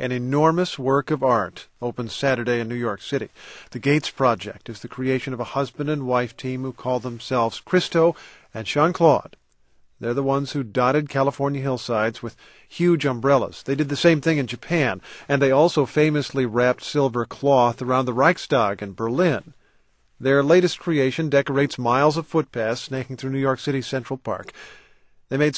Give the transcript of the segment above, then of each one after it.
an enormous work of art, opens Saturday in New York City. The Gates Project is the creation of a husband and wife team who call themselves Christo and Jean-Claude. They're the ones who dotted California hillsides with huge umbrellas. They did the same thing in Japan, and they also famously wrapped silver cloth around the Reichstag in Berlin. Their latest creation decorates miles of footpaths snaking through New York City's Central Park. They made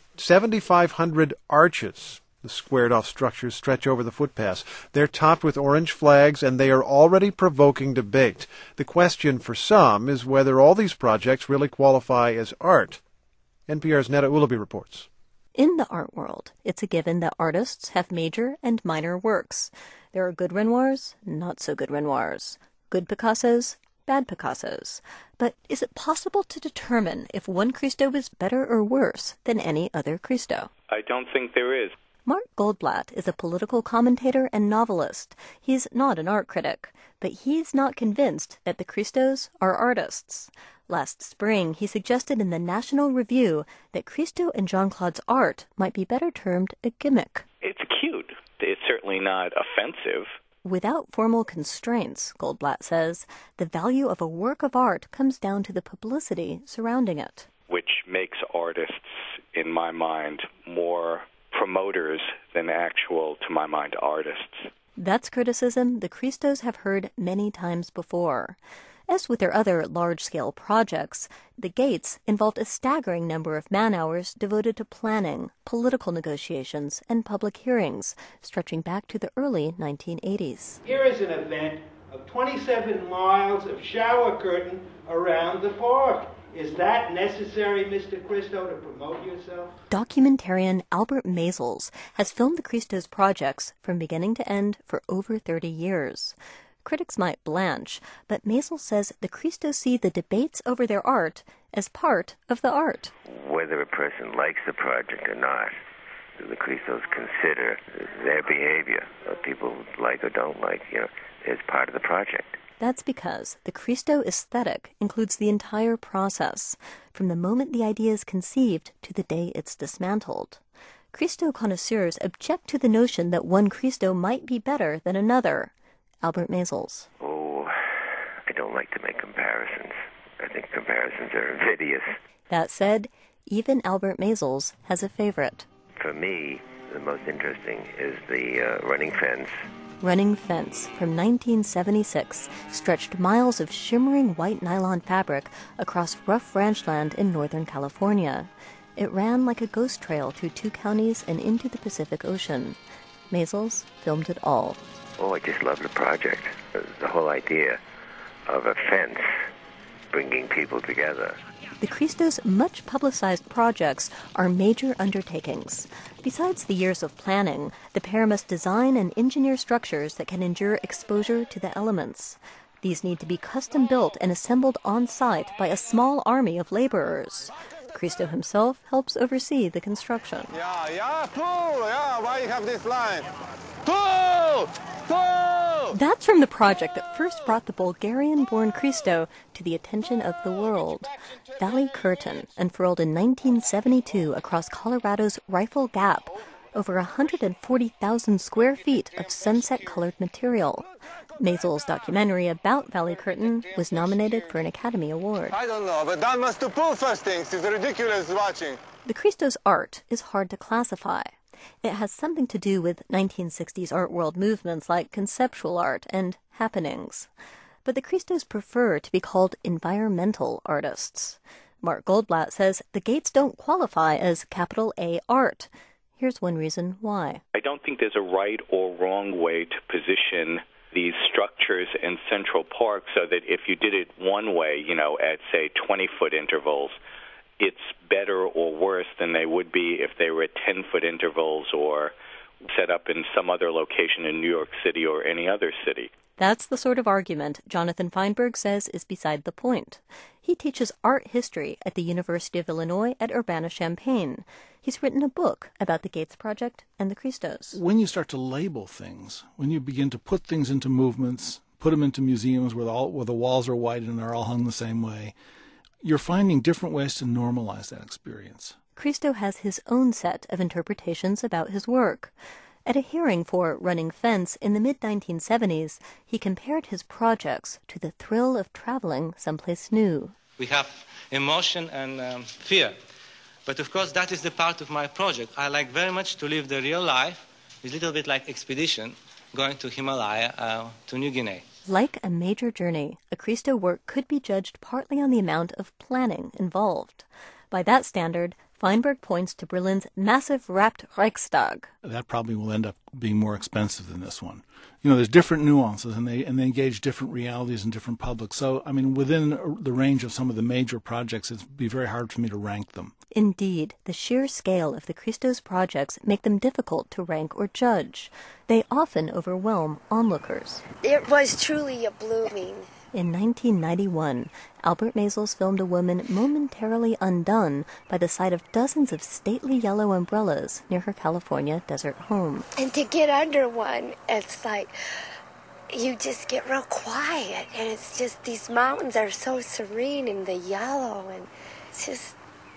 7,500 arches. The squared-off structures stretch over the footpaths. They're topped with orange flags, and they are already provoking debate. The question for some is whether all these projects really qualify as art. NPR's Netta Ulaby reports. In the art world, it's a given that artists have major and minor works. There are good Renoirs, not so good Renoirs, good Picassos, bad Picassos. But is it possible to determine if one Christo is better or worse than any other Christo? I don't think there is. Mark Goldblatt is a political commentator and novelist. He's not an art critic, but he's not convinced that the Christos are artists. Last spring, he suggested in the National Review that Christo and Jean-Claude's art might be better termed a gimmick. It's cute. It's certainly not offensive. Without formal constraints, Goldblatt says, the value of a work of art comes down to the publicity surrounding it. Which makes artists, in my mind, more promoters than actual, to my mind, artists. That's criticism the Christos have heard many times before. As with their other large-scale projects, the Gates involved a staggering number of man-hours devoted to planning, political negotiations, and public hearings, stretching back to the early 1980s. Here is an event of 27 miles of shower curtain around the park. Is that necessary, Mr. Christo, to promote yourself? Documentarian Albert Maysles has filmed the Christos projects from beginning to end for over 30 years. Critics might blanch, but Maysles says the Christos see the debates over their art as part of the art. Whether a person likes the project or not, the Christos consider their behavior, what people like or don't like, as part of the project. That's because the Christo aesthetic includes the entire process, from the moment the idea is conceived to the day it's dismantled. Christo connoisseurs object to the notion that one Christo might be better than another. Albert Maysles. Oh, I don't like to make comparisons. I think comparisons are invidious. That said, even Albert Maysles has a favorite. For me, the most interesting is the Running Fence. Running Fence, from 1976, stretched miles of shimmering white nylon fabric across rough ranchland in Northern California. It ran like a ghost trail through 2 counties and into the Pacific Ocean. Maysles filmed it all. Oh, I just love the project. The whole idea of a fence bringing people together. The Christos' much-publicized projects are major undertakings. Besides the years of planning, the pair must design and engineer structures that can endure exposure to the elements. These need to be custom-built and assembled on-site by a small army of laborers. Christo himself helps oversee the construction. Why you have this line? Pull! That's from the project that first brought the Bulgarian-born Christo to the attention of the world. Valley Curtain, unfurled in 1972 across Colorado's Rifle Gap, over 140,000 square feet of sunset-colored material. Maysles' documentary about Valley Curtain was nominated for an Academy Award. I don't know, but that must to pull first things. It's ridiculous watching. The Christos' art is hard to classify. It has something to do with 1960s art world movements like conceptual art and happenings. But the Christos prefer to be called environmental artists. Mark Goldblatt says the Gates don't qualify as capital A art. Here's one reason why. I don't think there's a right or wrong way to position these structures in Central Park so that if you did it one way, at, say, 20-foot intervals, it's better or worse than they would be if they were at 10-foot intervals or set up in some other location in New York City or any other city. That's the sort of argument Jonathan Feinberg says is beside the point. He teaches art history at the University of Illinois at Urbana-Champaign. He's written a book about the Gates Project and the Christos. When you start to label things, when you begin to put things into movements, put them into museums where the walls are white and they're all hung the same way, you're finding different ways to normalize that experience. Christo has his own set of interpretations about his work. At a hearing for Running Fence in the mid-1970s, he compared his projects to the thrill of traveling someplace new. We have emotion and fear. But of course, that is the part of my project. I like very much to live the real life. It's a little bit like expedition, going to Himalaya, to New Guinea. Like a major journey, a Christo work could be judged partly on the amount of planning involved. By that standard, Feinberg points to Berlin's massive wrapped Reichstag. That probably will end up being more expensive than this one. You know, there's different nuances, and they engage different realities in different publics. So, I mean, within the range of some of the major projects, it'd be very hard for me to rank them. Indeed, the sheer scale of the Christos projects make them difficult to rank or judge. They often overwhelm onlookers. It was truly a blooming. In 1991, Albert Maysles filmed a woman momentarily undone by the sight of dozens of stately yellow umbrellas near her California desert home. And to get under one, it's like you just get real quiet. And it's just these mountains are so serene in the yellow. And it's just,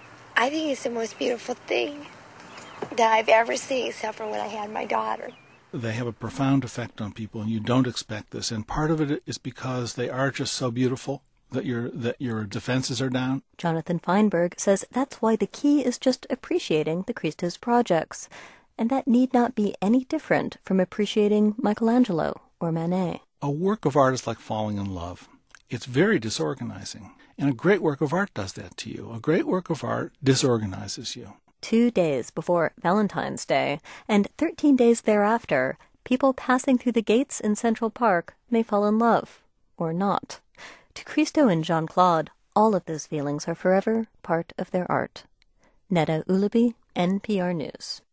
I think it's the most beautiful thing that I've ever seen, except for when I had my daughter. They have a profound effect on people, and you don't expect this. And part of it is because they are just so beautiful that your defenses are down. Jonathan Feinberg says that's why the key is just appreciating the Christos projects. And that need not be any different from appreciating Michelangelo or Manet. A work of art is like falling in love. It's very disorganizing. And a great work of art does that to you. A great work of art disorganizes you. 2 days before Valentine's Day, and 13 days thereafter, people passing through the gates in Central Park may fall in love, or not. To Christo and Jean-Claude, all of those feelings are forever part of their art. Neda Ulaby, NPR News.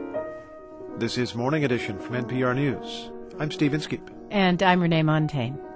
This is Morning Edition from NPR News. I'm Steve Inskeep. And I'm Renee Montaigne.